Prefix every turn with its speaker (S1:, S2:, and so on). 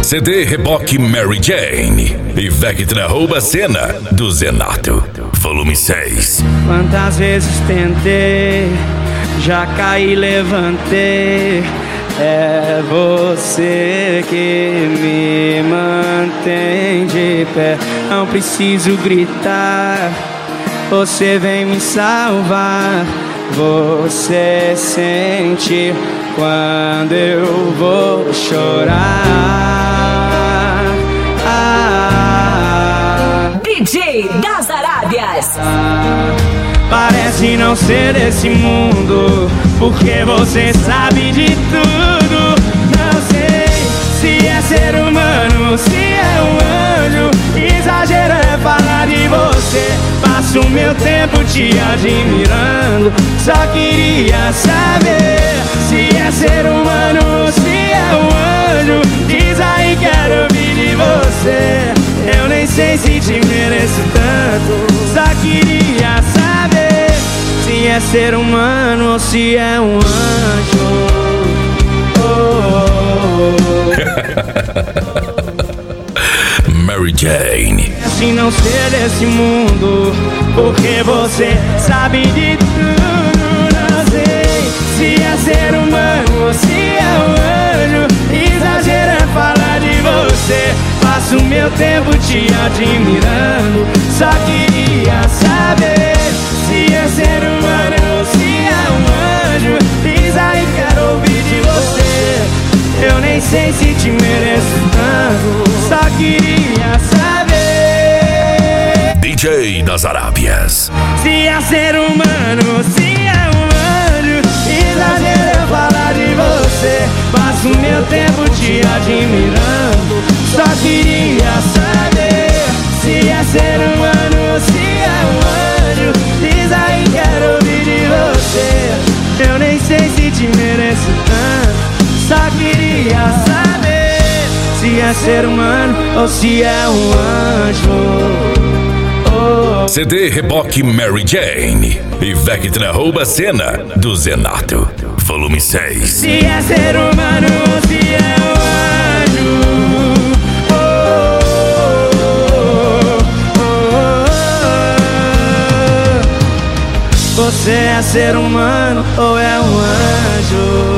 S1: CD Reboque Mary Jane e Vectra rouba cena do Zenato, volume 6.
S2: Quantas vezes tentei, já caí, levantei. É você que me mantém de pé. Não preciso gritar, você vem me salvar. Você sente quando eu vou chorar.
S3: DJ das Arábias.
S2: Parece não ser desse mundo, porque você sabe de tudo. Não sei se é ser humano, se é um anjo. Exagero é falar de você. Passo o meu tempo te admirando. Só queria saber se é ser humano, se é um anjo. Diz aí, quero ouvir de você. Eu nem sei se te mereço tanto. Só queria saber se é ser humano ou se é um anjo.
S1: Mary Jane.
S2: Se não ser desse mundo, porque você sabe de tudo. Não sei se é ser humano ou se é um anjo. Exagero é falar de você. Passo meu tempo te admirando. Só queria saber se é ser humano ou se é um anjo. Diz aí, quero ouvir de você. Eu nem sei se te mereço tanto. Só queria saber.
S1: DJ das Arábias.
S2: Se é ser humano, se é um anjo. Exagero eu falar de você. Passo meu tempo te admirando. Só queria saber se é ser humano, se é um anjo. Diz aí, quero ouvir de você. Eu nem sei se te mereço tanto. Só queria saber se é ser humano ou se é um anjo.
S1: CD Reboque Mary Jane e Vectra rouba cena do Zenato, volume 6.
S2: Se é ser humano ou se é um anjo. Você é ser humano ou é um anjo?